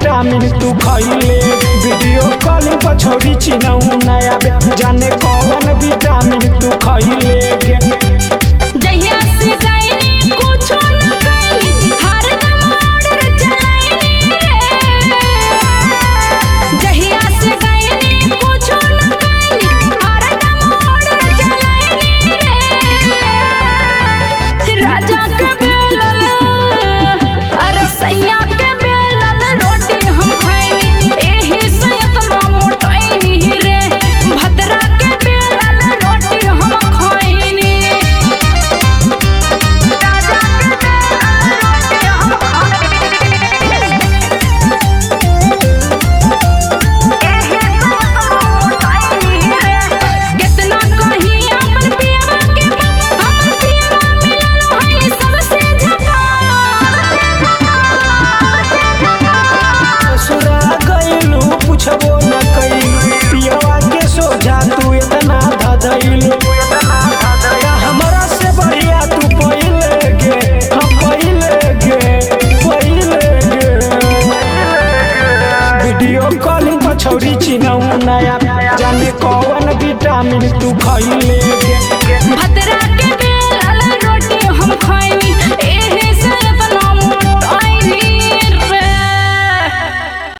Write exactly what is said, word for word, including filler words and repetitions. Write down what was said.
vitamin तू खइले video calling पर छोड़ी चिन्हू नया जाने कौन विटामिन तू खइले जहिया से गईनी कुछो न कईनी हर दम ऑर्डर चलाईनी रे जहिया से गईनी कुछो न कईनी हर दम ऑर्डर चलाईनी रे राजा के बेलल अरे सैया के बेलल रोटी हम खाईनी एही से इतना मोटाईनी रे भद्रा के बेलल रोटी हम खाईनी पूछबो न कइलू पियवा के सोझा तू इतना धधइलू हमरा से बढ़िया तू पहिले गे हम पहिले गे पहिले गे वीडियो कॉलिंग पर छोड़ी चिन्हू नया जाने कौन विटामिन तू खइले गे भद्रा